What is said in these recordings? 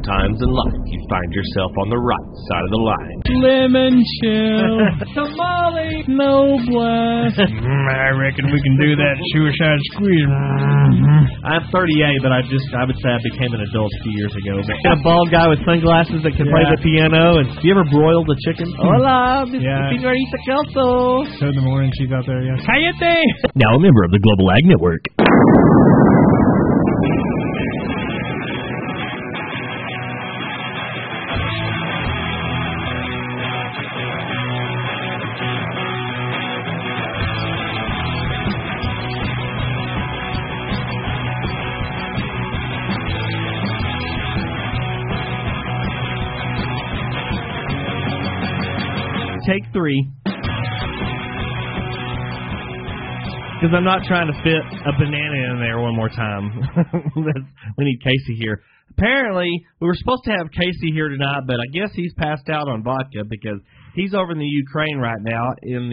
Sometimes in life, you find yourself on the right side of the line. Lemon chill, tamale, no blast. I reckon we can do that suicide squeeze. I'm 38, but I would say I became an adult a few years ago. But A bald guy with sunglasses that can play the piano. And do you ever broil the chicken? Hola, señorita Kelso. So in the morning she's out there, Cállate! Now a member of the Global Ag Network. Take 3. Because I'm not trying to fit a banana in there one more time. We need Casey here. Apparently, we were supposed to have Casey here tonight, but I guess he's passed out on vodka because he's over in the Ukraine right now.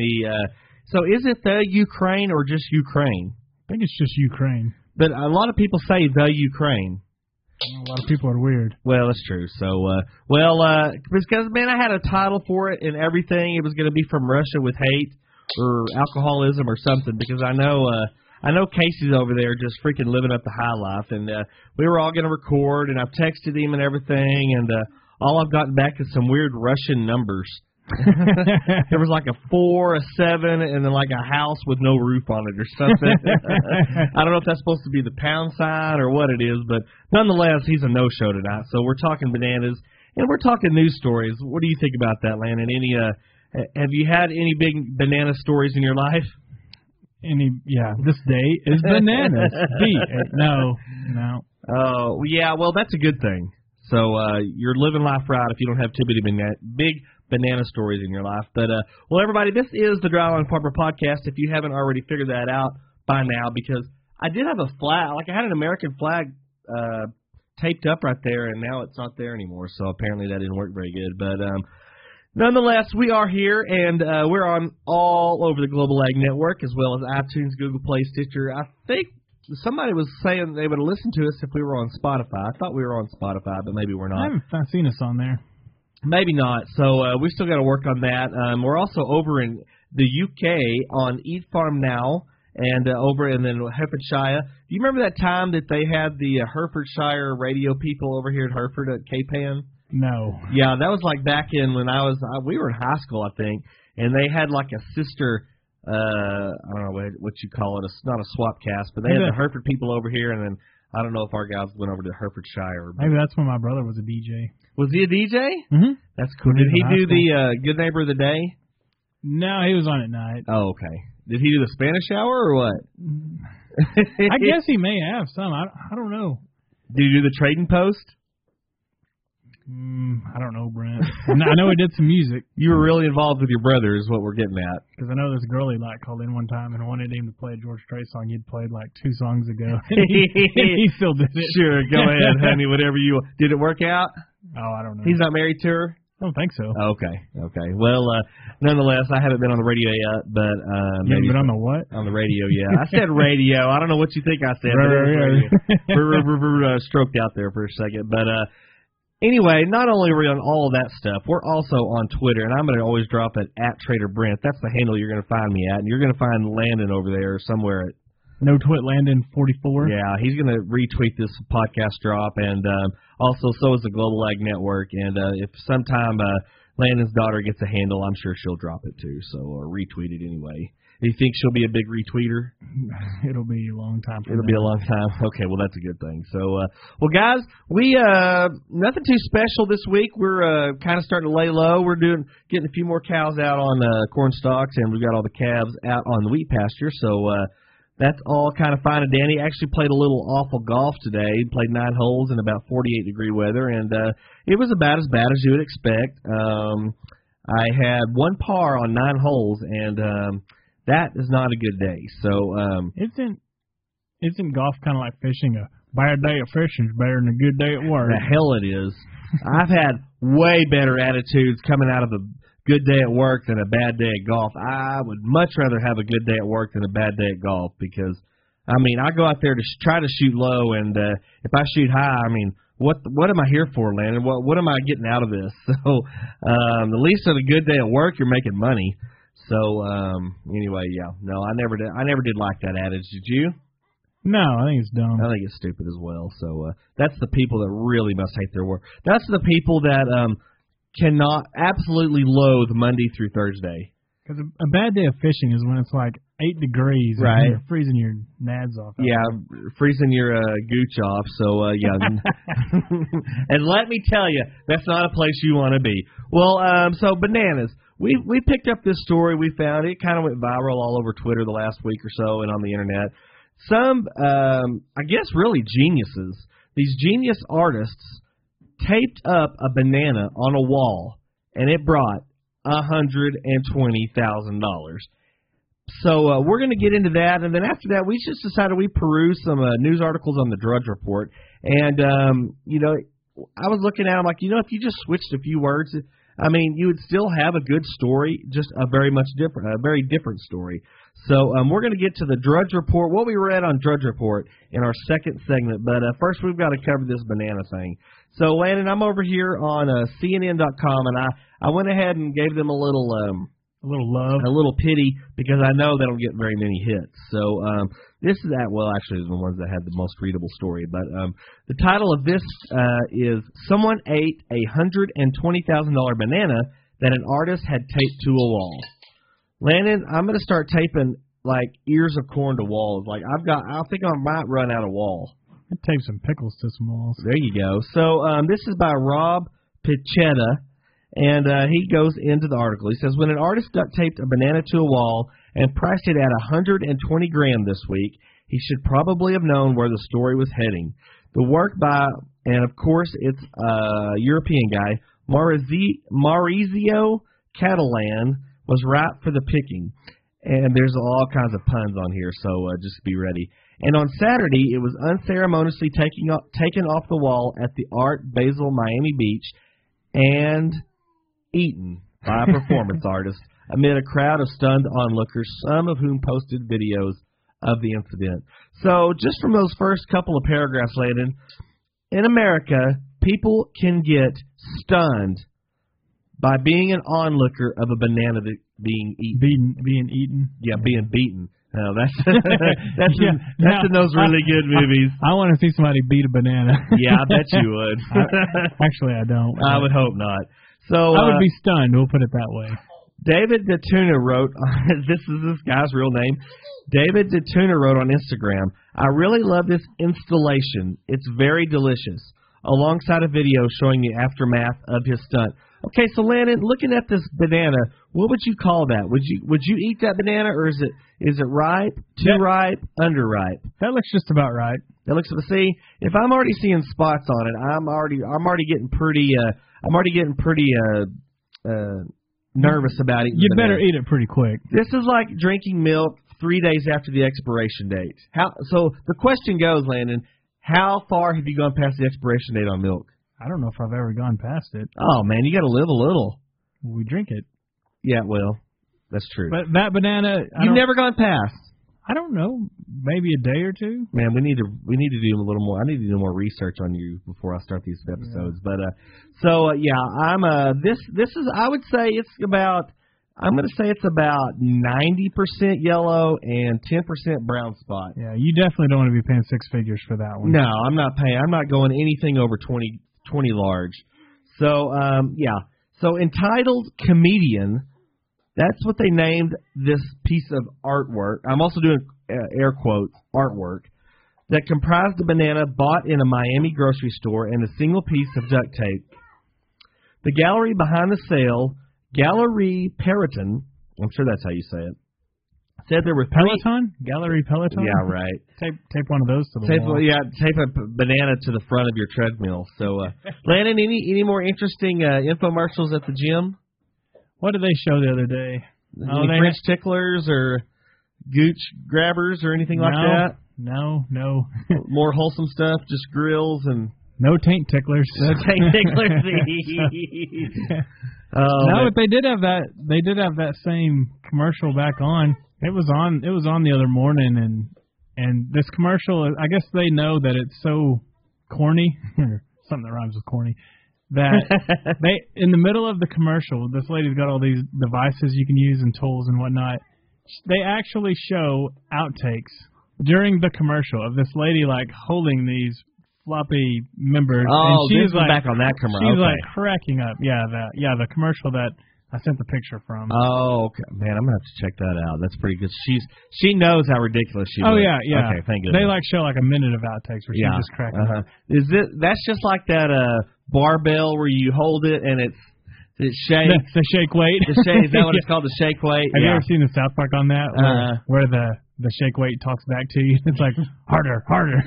So is it the Ukraine or just Ukraine? I think it's just Ukraine. But a lot of people say the Ukraine. A lot of people are weird. Well, that's true. So, because, man, I had a title for it and everything. It was going to be From Russia with Hate or Alcoholism or something, because I know Casey's over there just freaking living up the high life. And we were all going to record, and I've texted him and everything, and all I've gotten back is some weird Russian numbers. There was like a 4, a 7, and then like a house with no roof on it or something. I don't know if that's supposed to be the pound sign or what it is, but nonetheless, he's a no-show tonight. So we're talking bananas, and we're talking news stories. What do you think about that, Landon? Have you had any big banana stories in your life? This day is bananas. No. Oh, yeah, well, that's a good thing. So you're living life right if you don't have too many big banana stories in your life. But, well, everybody, this is the Dryline Farmer Podcast, if you haven't already figured that out by now, because I did have a flag. Like, I had an American flag taped up right there, and now it's not there anymore. So apparently that didn't work very good. But nonetheless, we are here, and we're on all over the Global Ag Network, as well as iTunes, Google Play, Stitcher. I think somebody was saying they would listen to us if we were on Spotify. I thought we were on Spotify, but maybe we're not. I haven't seen us on there. Maybe not. So we still got to work on that. We're also over in the UK on Eat Farm Now and over in Herefordshire. Do you remember that time that they had the Herefordshire radio people over here at Hereford at KPAN? No. Yeah, that was like back in when we were in high school, I think, and they had like a sister, I don't know what you call it, not a swap cast, but they had the Hereford people over here, and then I don't know if our guys went over to Herefordshire. Maybe that's when my brother was a DJ. Was he a DJ? Mm-hmm. That's cool. Did he do the Good Neighbor of the Day? No, he was on at night. Oh, okay. Did he do the Spanish Hour or what? I guess he may have some. I don't know. Did he do the Trading Post? I don't know, Brent. I know he did some music. You were really involved with your brother is what we're getting at. Because I know this girl he called in one time and wanted him to play a George Strait song he'd played like 2 songs ago. And he still did it. Sure, go ahead, honey, whatever you... Did it work out? Oh, I don't know. He's not married to her? I don't think so. Okay. Well, nonetheless, I haven't been on the radio yet, but... you haven't been on the what? On the radio, yeah. I said radio. I don't know what you think I said. Stroked out there for a second, but... Anyway, not only are we on all of that stuff, we're also on Twitter, and I'm going to always drop it at Trader Brent. That's the handle you're going to find me at, and you're going to find Landon over there somewhere at No Twit Landon 44. Yeah, he's going to retweet this podcast drop, and also so is the Global Ag Network. And if sometime Landon's daughter gets a handle, I'm sure she'll drop it too, or retweet it anyway. Do you think she'll be a big retweeter? It'll be a long time. It'll be a long time. Okay, well, that's a good thing. So, well, guys, we nothing too special this week. We're kind of starting to lay low. We're getting a few more cows out on corn stalks, and we've got all the calves out on the wheat pasture. So that's all kind of fine and dandy. Actually played a little awful golf today. Played 9 holes in about 48-degree weather, and it was about as bad as you would expect. I had 1 par on 9 holes, and that is not a good day. So isn't golf kind of like fishing? A bad day of fishing is better than a good day at work. The hell it is. I've had way better attitudes coming out of a good day at work than a bad day at golf. I would much rather have a good day at work than a bad day at golf because, I go out there to try to shoot low, and if I shoot high, what am I here for, Landon? What am I getting out of this? So at least on a good day at work, you're making money. So anyway, yeah, no, I never did like that adage. Did you? No, I think it's dumb. I think it's stupid as well. So that's the people that really must hate their work. That's the people that cannot absolutely loathe Monday through Thursday. Because a bad day of fishing is when it's like 8 degrees, right? And you're freezing your nads off. Yeah, freezing your gooch off. So yeah, and let me tell you, that's not a place you want to be. Well, so bananas. We picked up this story. We found it kind of went viral all over Twitter the last week or so, and on the internet. Some, I guess, really geniuses. These genius artists taped up a banana on a wall, and it brought $120,000. So we're going to get into that, and then after that, we just decided we peruse some news articles on the Drudge Report, and I was looking at them like, if you just switched a few words, I mean, you would still have a good story, just a very different story. So we're going to get to the Drudge Report, what we read on Drudge Report in our second segment. But first, we've got to cover this banana thing. So, Landon, I'm over here on CNN.com, and I went ahead and gave them a little love, a little pity, because I know they don't get very many hits. So this is actually the ones that had the most readable story. But the title of this is "Someone Ate a $120,000 Banana That an Artist Had Taped to a Wall." Landon, I'm going to start taping like ears of corn to walls. Like I think I might run out of wall. I'd tape some pickles to some walls. There you go. So this is by Rob Pichetta, and he goes into the article. He says, when an artist duct taped a banana to a wall and priced it at $120,000 this week, he should probably have known where the story was heading. The work by, and of course it's a European guy, Maurizio Catalan, was ripe for the picking. And there's all kinds of puns on here, so just be ready. And on Saturday, it was unceremoniously taken off the wall at the Art Basel Miami Beach and eaten by a performance artist amid a crowd of stunned onlookers, some of whom posted videos of the incident. So just from those first couple of paragraphs, Landon, in America, people can get stunned by being an onlooker of a banana that being eaten. Being eaten? Yeah, being beaten. No, that's in those really good movies. I want to see somebody beat a banana. Yeah, I bet you would. Actually, I don't. I would hope not. So I would be stunned. We'll put it that way. David DeTuna wrote, this is this guy's real name. David DeTuna wrote on Instagram, "I really love this installation. It's very delicious." Alongside a video showing the aftermath of his stunt. Okay, so Landon, looking at this banana, what would you call that? Would you eat that banana, or is it ripe, too ripe, underripe? That looks just about right. That looks. See, if I'm already seeing spots on it, I'm already getting pretty nervous about it. You better eat it pretty quick. This is like drinking milk 3 days after the expiration date. So the question goes, Landon, how far have you gone past the expiration date on milk? I don't know if I've ever gone past it. Oh, man, you got to live a little. We drink it. Yeah, well, that's true. But that banana... You've never gone past? I don't know. Maybe a day or two? Man, we need to do a little more. I need to do more research on you before I start these episodes. Yeah. But, I'm this is, I would say it's about... I'm going to say it's about 90% yellow and 10% brown spot. Yeah, you definitely don't want to be paying six figures for that one. No, I'm not paying. I'm not going anything over 20 large. So, So entitled Comedian, that's what they named this piece of artwork. I'm also doing air quotes, artwork, that comprised a banana bought in a Miami grocery store and a single piece of duct tape. The gallery behind the sale... Gallery Peloton, I'm sure that's how you say it, said there were Peloton? Gallery Peloton? Yeah, right. Tape one of those to the wall. Yeah, tape a banana to the front of your treadmill. So, Landon, any more interesting infomercials at the gym? What did they show the other day? Any French ticklers or gooch grabbers or anything like that? No. More wholesome stuff, just grills and... No taint ticklers. No taint ticklers. No, but they did have that. They did have that same commercial back on. It was on the other morning, and this commercial. I guess they know that it's so corny, something that rhymes with corny. That they in the middle of the commercial, this lady's got all these devices you can use and tools and whatnot. They actually show outtakes during the commercial of this lady like holding these floppy members. Oh, and she's like back on that commercial. She's okay. like cracking up. The commercial that I sent the picture from. Oh, okay. Man, I'm gonna have to check that out. That's pretty good. She knows how ridiculous she Oh was. yeah. Okay, thank goodness. They like show like a minute of outtakes where she's just cracking up. That's just like that barbell where you hold it and it shakes. The shake weight. The shake, is that what it's called? The shake weight? Have you ever seen the South Park on that where the shake weight talks back to you? It's like harder.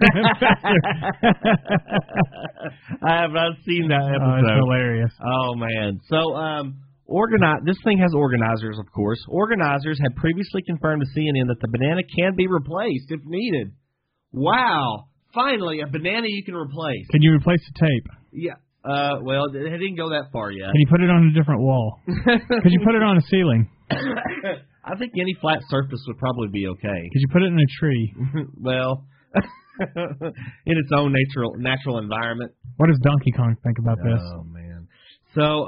I have not seen that episode. It's hilarious. Oh man. So this thing has organizers, of course. Organizers had previously confirmed to CNN that the banana can be replaced if needed. Wow. Finally, a banana you can replace. Can you replace the tape? Yeah. Well, it didn't go that far yet. Can you put it on a different wall? Could you put it on a ceiling? I think any flat surface would probably be okay. Could you put it in a tree? Well, in its own natural environment. What does Donkey Kong think about this? Oh, man. So,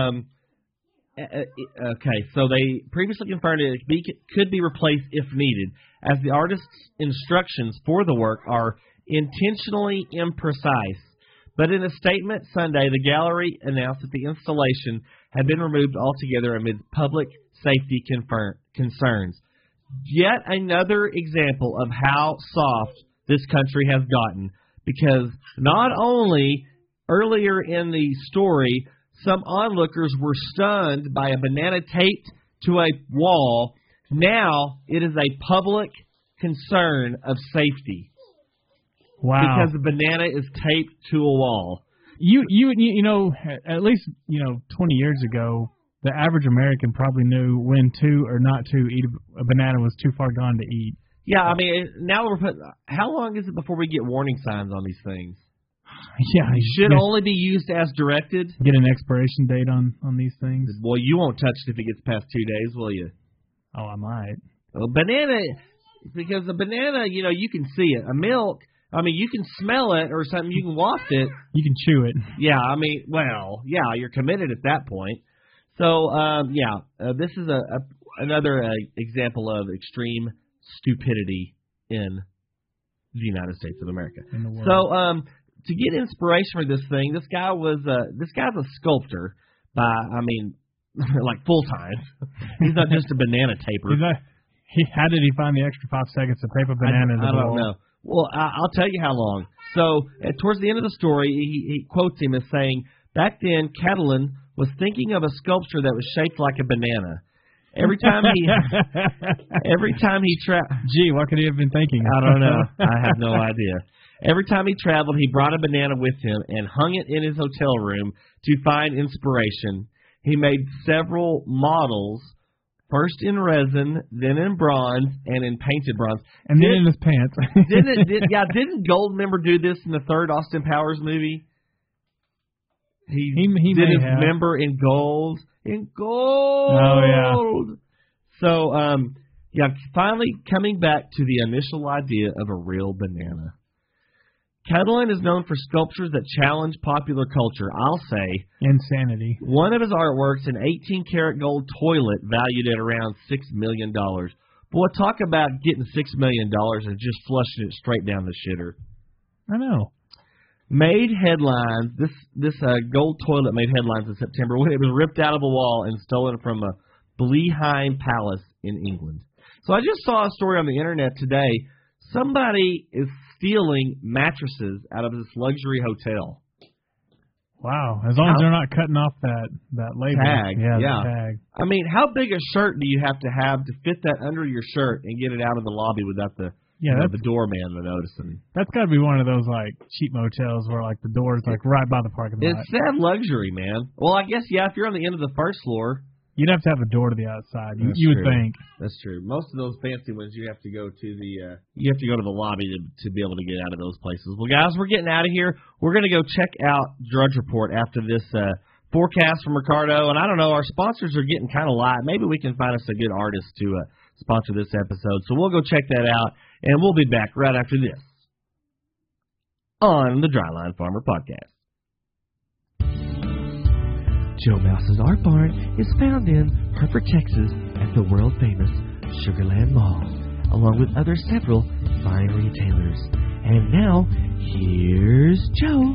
okay, so they previously confirmed it could be replaced if needed, as the artist's instructions for the work are intentionally imprecise. But in a statement Sunday, the gallery announced that the installation had been removed altogether amid public safety concerns. Yet another example of how soft this country has gotten, because not only earlier in the story, some onlookers were stunned by a banana taped to a wall. Now it is a public concern of safety. Wow. Because the banana is taped to a wall. You know, at least, 20 years ago, the average American probably knew when to or not to eat a banana was too far gone to eat. Yeah, I mean, now how long is it before we get warning signs on these things? Yeah, it should only be used as directed. Get an expiration date on these things. Well, you won't touch it if it gets past 2 days, will you? Oh, I might. A banana, because a banana, you can see it. A milk, I mean, you can smell it or something. You can waft it. You can chew it. Yeah, I mean, you're committed at that point. So, this is another example of extreme stupidity in the United States of America. In the world. So, to get inspiration for this thing, this guy's a sculptor like full time. He's not just a banana taper. How did he find the extra 5 seconds to tape a banana? I don't know. Well, I'll tell you how long. So, towards the end of the story, he quotes him as saying, "Back then, Catalan was thinking of a sculpture that was shaped like a banana. Every time he Gee, what could he have been thinking? I don't know. I have no idea. Every time he traveled, he brought a banana with him and hung it in his hotel room to find inspiration. He made several models, first in resin, then in bronze, and in painted bronze. And then in his pants. Didn't Goldmember do this in the third Austin Powers movie? He did his member in gold. In gold! Oh, yeah. So, finally coming back to the initial idea of a real banana. Catalan is known for sculptures that challenge popular culture, I'll say. Insanity. One of his artworks, an 18-karat gold toilet valued at around $6 million. Boy, talk about getting $6 million and just flushing it straight down the shitter. I know. Made headlines. This gold toilet made headlines in September when it was ripped out of a wall and stolen from a Blenheim Palace in England. So I just saw a story on the internet today. Somebody is stealing mattresses out of this luxury hotel. Wow. As long as they're not cutting off that label. Tag. Yeah. The tag. I mean, how big a shirt do you have to fit that under your shirt and get it out of the lobby without the doorman noticing? That's got to be one of those like cheap motels where like the door's like right by the parking lot. It's that luxury, man. Well, I guess if you're on the end of the first floor, you'd have to have a door to the outside. You would think. That's true. Most of those fancy ones, you have to go to the lobby to be able to get out of those places. Well, guys, we're getting out of here. We're going to go check out Drudge Report after this forecast from Ricardo. And I don't know, our sponsors are getting kind of light. Maybe we can find us a good artist to sponsor this episode. So we'll go check that out, and we'll be back right after this on the Dryline Farmer Podcast. Joe Mouse's Art Barn is found in Hereford, Texas at the world-famous Sugarland Mall, along with several fine retailers. And now, here's Joe.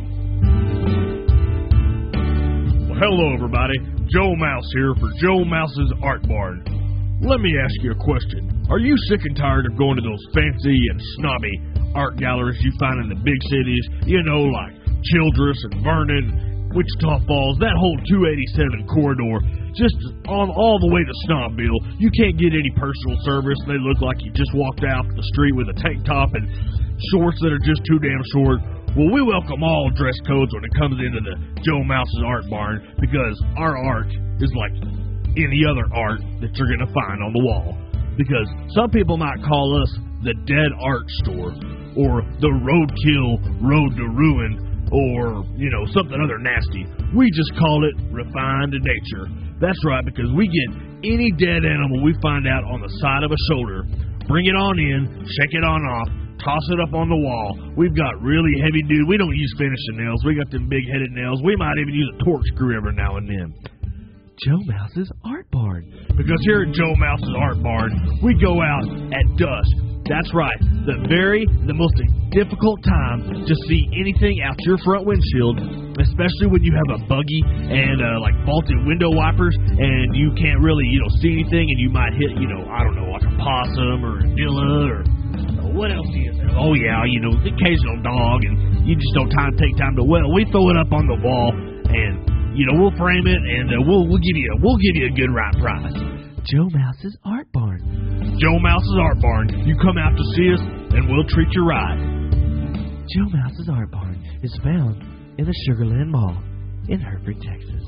Well, hello, everybody. Joe Mouse here for Joe Mouse's Art Barn. Let me ask you a question. Are you sick and tired of going to those fancy and snobby art galleries you find in the big cities? You know, like Childress and Vernon, Wichita Falls, that whole 287 corridor, just on all the way to Snobville. You can't get any personal service. They look like you just walked out the street with a tank top and shorts that are just too damn short. Well, we welcome all dress codes when it comes into the Joe Mouse's Art Barn, because our art is like any other art that you're going to find on the wall. Because some people might call us the Dead Art Store, or the Roadkill Road to Ruin, or, you know, something other nasty. We just call it Refined to Nature. That's right, because we get any dead animal we find out on the side of a shoulder, bring it on in, shake it on off, toss it up on the wall. We've got really heavy dude. We don't use finishing nails. We got them big-headed nails. We might even use a torch screw every now and then. Joe Mouse's Art Barn. Because here at Joe Mouse's Art Barn, we go out at dusk. That's right, the most difficult time to see anything out your front windshield, especially when you have a buggy and like faulted window wipers, and you can't really, see anything, and you might hit, like a possum or a dilla or what else do you think? Oh yeah, the occasional dog, and you just don't take time to. Well, we throw it up on the wall, and we'll frame it, and we'll give you a good right price. Joe Mouse's Art Barn. Joe Mouse's Art Barn. You come out to see us, and we'll treat you right. Joe Mouse's Art Barn is found in the Sugarland Mall in Hereford, Texas.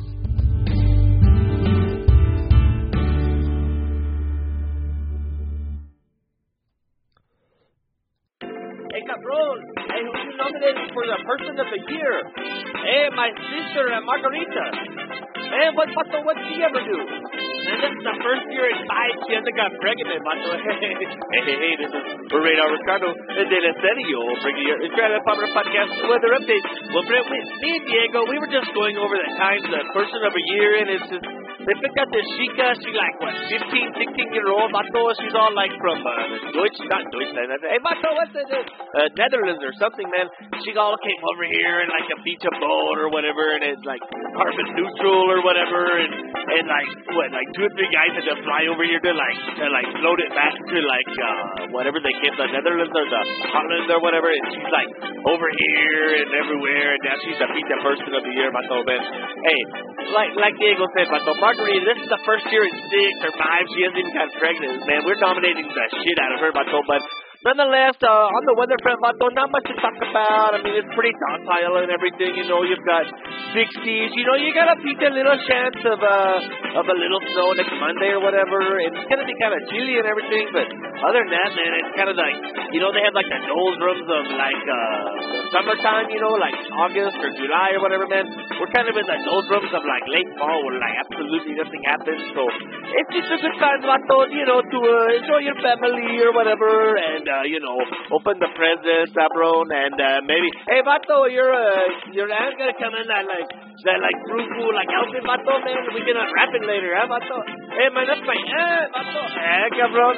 Hey, cabron. Hey, who you nominated for the Person of the Year? Hey, my sister, Margarita. Hey, what did she ever do? And this is the first year in 5 she hasn't got pregnant, Mato. Hey, this is Radar Ricardo de la Serio bringing your Incredible Power Podcast weather update. Well, Brett, me and Diego, we were just going over the times, the Person of the Year, and it's just, they picked out this chica. She like, 15, 16-year-old, Mato. She's all like from Deutschland. Hey, Mato, what's it? Netherlands or something, man. She all came over here in like a beach boat or whatever, and it's like carbon neutral or whatever, and like 2 or 3 guys had to fly over here to float it back to whatever they came, the Netherlands or the Holland or whatever, and she's like over here and everywhere, and now she's the Pizza Person of the Year, Mato, man. Hey, like Diego said, Mato, Margarita, this is the first year in 6 or 5 she hasn't even got pregnant, man. We're dominating the shit out of her, Mato, but nonetheless, on the weather front, Mato, not much to talk about. I mean, it's pretty docile and everything. You've got 60s. You got a little chance of a little snow next Monday or whatever. It's going to be kind of chilly and everything, but other than that, man, it's kind of like, they have like the doldrums of summertime, like August or July or whatever, man. We're kind of in the doldrums of like late fall where like absolutely nothing happens. So it's just a good time, Mato, to enjoy your family or whatever, and open the presents, Abron, and maybe, hey, Vato, your aunt's gonna come in that frou-frou, outfit, Vato, man. We can unwrap it later, huh, Vato? Hey, man, that's my aunt, Vato. Hey, cabron,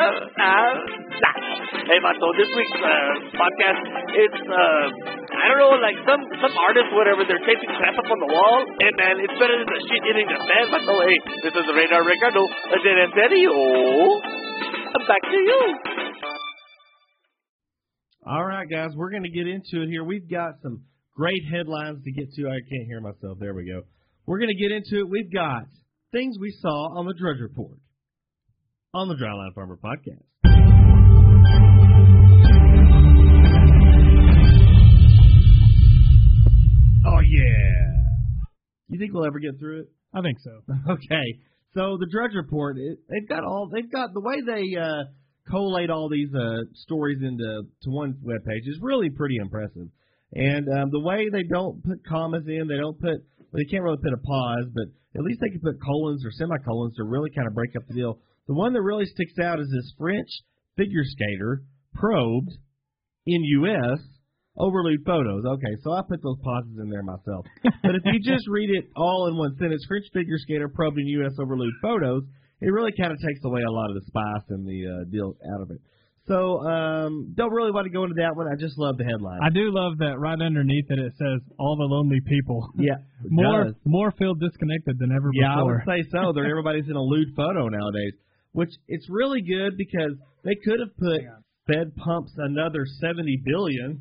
Hey, Vato, this week's podcast, it's, I don't know, some artist, whatever, they're taping crap up on the wall, and, man, it's better than the shit hitting the fan, Vato. Hey, this is Radar Ricardo, de Serio. Back to you. All right, guys, we're going to get into it here. We've got some great headlines to get to. I can't hear myself. There we go. We're going to get into it. We've got things we saw on the Drudge Report on the Dryline Farmer Podcast. Oh, yeah. You think we'll ever get through it? I think so. Okay. So the Drudge Report, they've got the way they collate all these stories into one webpage is really pretty impressive. And the way they don't put commas in, they can't really put a pause, but at least they can put colons or semicolons to really kind of break up the deal. The one that really sticks out is this French figure skater probed in U.S. overlewd photos. Okay, so I put those pauses in there myself. But if you just read it all in one sentence, French figure skater probed in U.S. overlewd photos, it really kind of takes away a lot of the spice and the deal out of it. So don't really want to go into that one. I just love the headline. I do love that right underneath it says all the lonely people. Yeah, more feel disconnected than ever yeah, before. I would say so. Everybody's in a lewd photo nowadays, which it's really good because they could have put Fed pumps another $70 billion.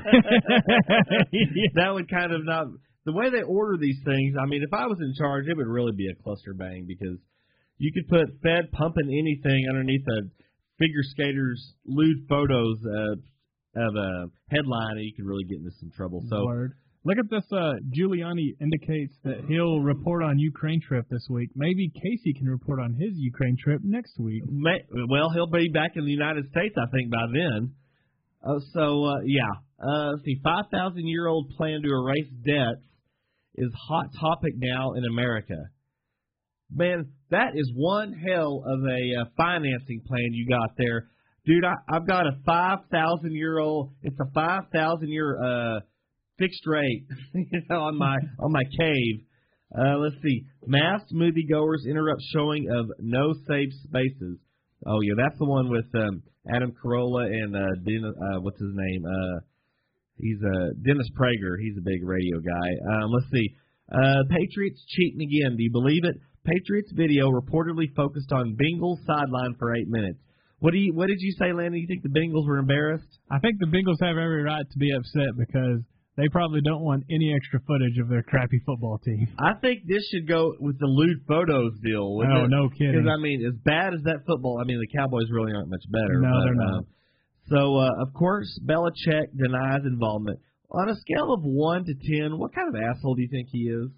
That would kind of not the way they order these things. I mean, if I was in charge, it would really be a cluster bang because you could put Fed pumping anything underneath a figure skaters lewd photos of a headline, and you could really get into some trouble. So look at this. Giuliani indicates that he'll report on Ukraine trip this week. Maybe Casey can report on his Ukraine trip next week. Well, he'll be back in the United States, I think, by then. Let's see, 5,000-year-old plan to erase debts is hot topic now in America. Man, that is one hell of a financing plan you got there. Dude, I've got a 5,000-year-old, it's a 5,000-year fixed rate on my cave. Let's see. Masked moviegoers interrupt showing of No Safe Spaces. Oh, yeah, that's the one with Adam Carolla and what's his name? He's Dennis Prager. He's a big radio guy. Let's see. Patriots cheating again. Do you believe it? Patriots video reportedly focused on Bengals sideline for 8 minutes. What did you say, Landon? You think the Bengals were embarrassed? I think the Bengals have every right to be upset because they probably don't want any extra footage of their crappy football team. I think this should go with the lewd photos deal. Oh, no kidding. Because, I mean, as bad as that football, I mean, the Cowboys really aren't much better. No, they're not. So, of course, Belichick denies involvement. On a scale of 1 to 10, what kind of asshole do you think he is?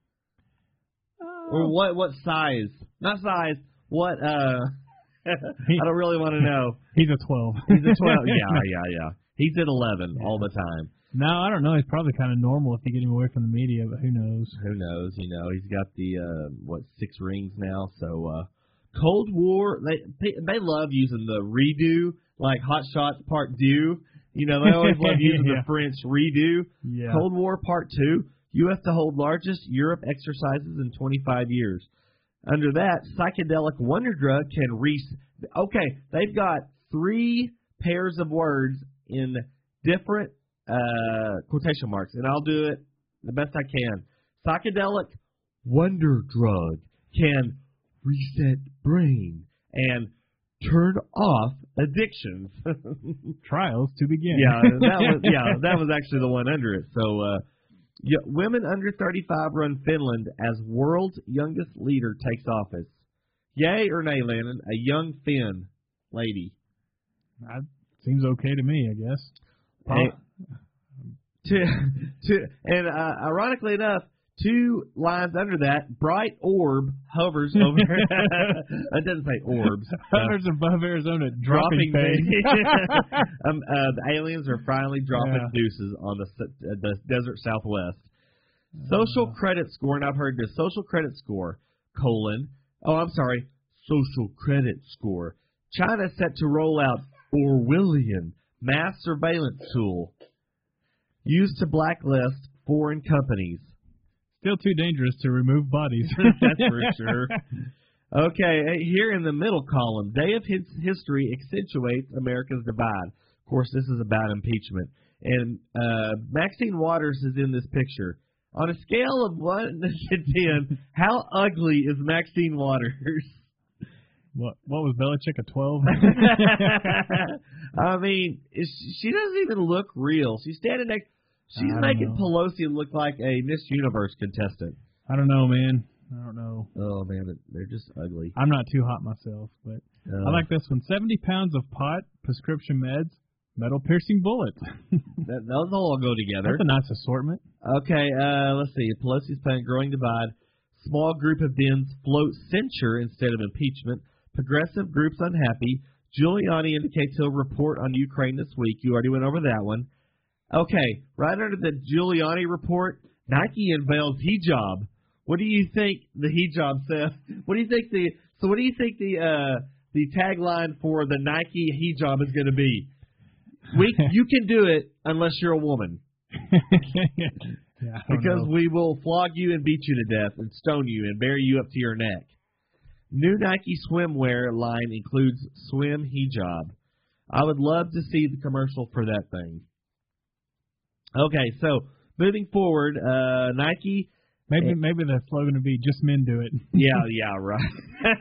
Or what size? Not size. What, I don't really want to know. He's a 12. He's a 12. Yeah. He's at 11 all the time. No, I don't know. He's probably kind of normal if you get him away from the media, but who knows? Who knows? You know, he's got the, 6 rings now. So, Cold War, they love using the redo, like Hot Shots Part 2. You know, they always love using the French redo. Yeah. Cold War Part 2. U.S. to hold largest Europe exercises in 25 years. Under that, psychedelic wonder drug can Okay, they've got 3 pairs of words in different quotation marks, and I'll do it the best I can. Psychedelic wonder drug can reset brain and turn off addictions. Trials to begin. That was actually the one under it. So, women under 35 run Finland as world's youngest leader takes office. Yay or nay, Landon? A young Finn lady. That seems okay to me, I guess. And ironically enough, 2 lines under that, bright orb hovers over. It doesn't say orbs. Hovers above Arizona, dropping things. The aliens are finally dropping deuces on the desert Southwest. Social credit score, and I've heard this. Social credit score, social credit score. China set to roll out Orwellian mass surveillance tool used to blacklist foreign companies. Still too dangerous to remove bodies. That's for sure. Okay, here in the middle column, Day of History accentuates America's divide. Of course, this is about impeachment. And Maxine Waters is in this picture. On a scale of 1 to 10, how ugly is Maxine Waters? What was Belichick, a 12? I mean, she doesn't even look real. She's standing next. She's making Pelosi look like a Miss Universe contestant. I don't know, man. I don't know. Oh, man, they're just ugly. I'm not too hot myself, but I like this one. 70 pounds of pot, prescription meds, metal-piercing bullets. Those all go together. That's a nice assortment. Okay, let's see. Pelosi's plan, growing divide. Small group of Dems float censure instead of impeachment. Progressive groups unhappy. Giuliani indicates he'll report on Ukraine this week. You already went over that one. Okay, right under the Giuliani report, Nike unveils hijab. What do you think the hijab says? What do you think the tagline for the Nike hijab is going to be? You can do it unless you're a woman. Yeah, Because we will flog you and beat you to death and stone you and bury you up to your neck. New Nike swimwear line includes swim hijab. I would love to see the commercial for that thing. Okay, so moving forward, Nike. Maybe the slogan would be "Just men do it." Yeah, right.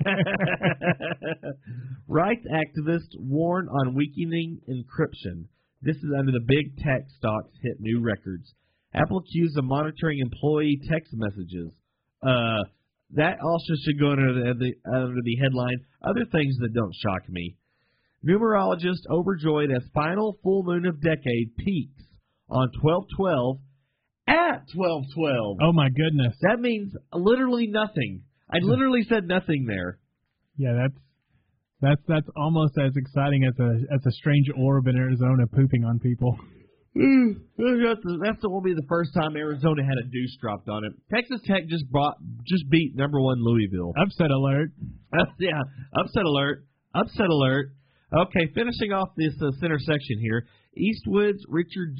Rights activists warn on weakening encryption. This is under the big tech stocks hit new records. Apple accused of monitoring employee text messages. That also should go under the headline, other things that don't shock me. Numerologist overjoyed as final full moon of decade peaks on 12/12 at 12/12. Oh, my goodness. That means literally nothing. I literally said nothing there. Yeah, that's almost as exciting as a strange orb in Arizona pooping on people. That will be the first time Arizona had a deuce dropped on it. Texas Tech just beat number 1 Louisville. Upset alert. Yeah, upset alert. Upset alert. Okay, finishing off this center section here. Eastwood's Richard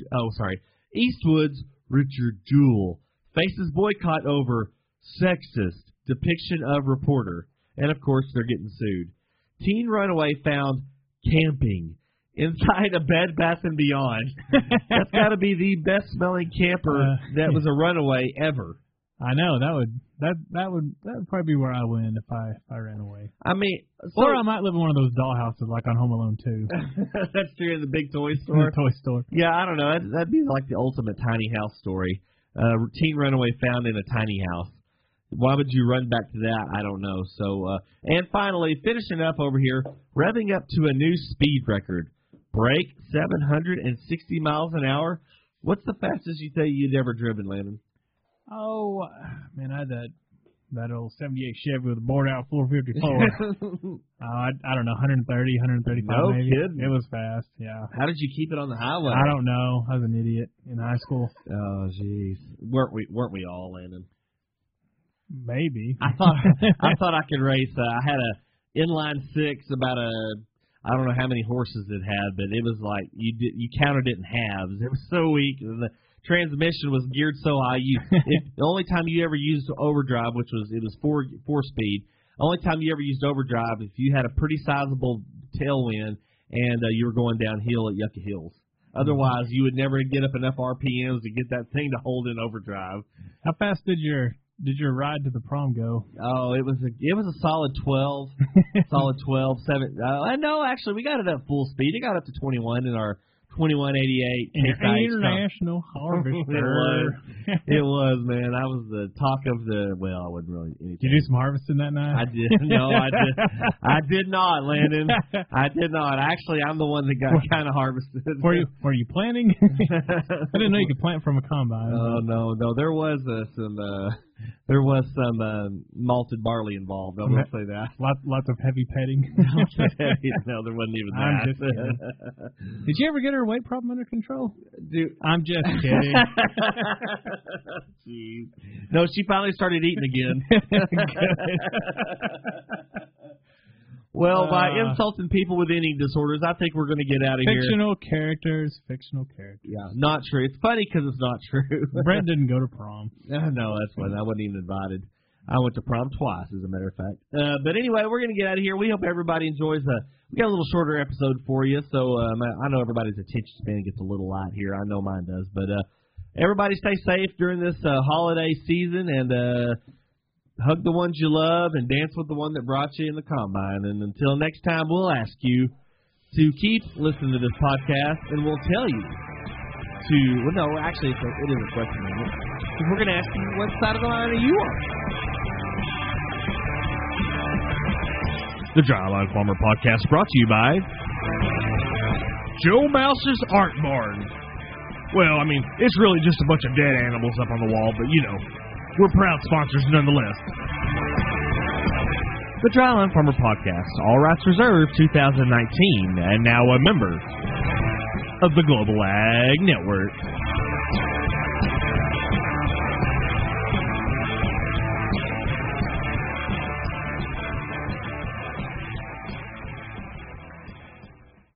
Jewell faces boycott over sexist depiction of reporter. And, of course, they're getting sued. Teen runaway found camping inside a Bed Bath & Beyond. That's got to be the best-smelling camper that was a runaway ever. I know that would probably be where I went if I ran away. I mean, or I might live in one of those dollhouses like on Home Alone 2. That's true, in the big toy store. The toy store. Yeah, I don't know. That'd be like the ultimate tiny house story. Teen runaway found in a tiny house. Why would you run back to that? I don't know. So, and finally, finishing up over here, revving up to a new speed record. Break 760 miles an hour. What's the fastest you say you'd ever driven, Landon? Oh, man, I had that old 78 Chevy with a bored out 454. I don't know, 130, 135 no maybe. Kidding. It was fast, yeah. How did you keep it on the highway? I don't know. I was an idiot in high school. Oh, jeez. Weren't we all, Landon? Maybe. I thought I could race. I had a inline 6, about I don't know how many horses it had, but it was like you counted it in halves. It was so weak, and the transmission was geared so high. The only time you ever used overdrive, it was 4-speed. Only time you ever used overdrive if you had a pretty sizable tailwind and you were going downhill at Yucca Hills. Otherwise, you would never get up enough RPMs to get that thing to hold in overdrive. How fast did your ride to the prom go? Oh, it was a solid 12, solid 12, 7. No, actually, we got it up full speed. It got up to 21 in our 2188 International Harvester. It was, man. I was the talk of the. Well, I wasn't really. Anything. Did you do some harvesting that night? I did. No, I did. I did not, Landon. I did not. Actually, I'm the one that got kind of harvested. Were you planting? I didn't know you could plant from a combine. Oh no. There was some malted barley involved. I will say that. Lots of heavy petting. No, there wasn't even that. I'm just kidding. Did you ever get her weight problem under control? Dude, I'm just kidding. Jeez. No, she finally started eating again. Well, by insulting people with eating disorders, I think we're going to get out of here. Fictional characters. Yeah, not true. It's funny because it's not true. Brett didn't go to prom. No, that's fine. I wasn't even invited. I went to prom twice, as a matter of fact. But anyway, we're going to get out of here. We hope everybody enjoys we got a little shorter episode for you, so I know everybody's attention span gets a little light here. I know mine does. But everybody stay safe during this holiday season, and hug the ones you love and dance with the one that brought you in the combine. And until next time, we'll ask you to keep listening to this podcast, and we'll tell you to. Well, no, actually, it is a question. Because we're going to ask you what side of the line are you on. The Dryline Farmer Podcast brought to you by Joe Mouse's Art Barn. Well, I mean, it's really just a bunch of dead animals up on the wall, but, we're proud sponsors nonetheless. The Dryline Farmer Podcast, all rights reserved, 2019, and now a member of the Global Ag Network.